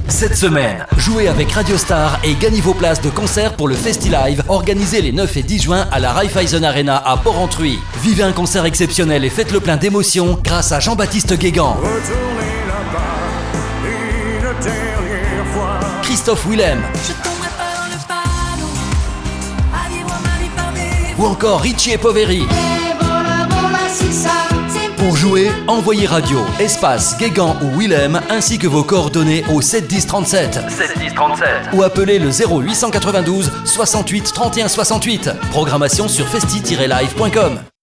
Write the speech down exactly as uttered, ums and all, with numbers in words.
Cette semaine, jouez avec Radio Star et gagnez vos places de concert pour le FestiLive organisé les neuf et dix juin à la Raiffeisen Arena à Porrentruy. Vivez un concert exceptionnel et faites le plein d'émotions grâce à Jean-Baptiste Guégan, Christophe Willem ou encore Richie et Poveri. Pour jouer, envoyez radio, espace, Guégan ou Willem ainsi que vos coordonnées au sept dix trente-sept sept dix trente-sept ou appelez le zéro huit cent quatre-vingt-douze soixante-huit trente et un soixante-huit. Programmation sur festi tiret live point com.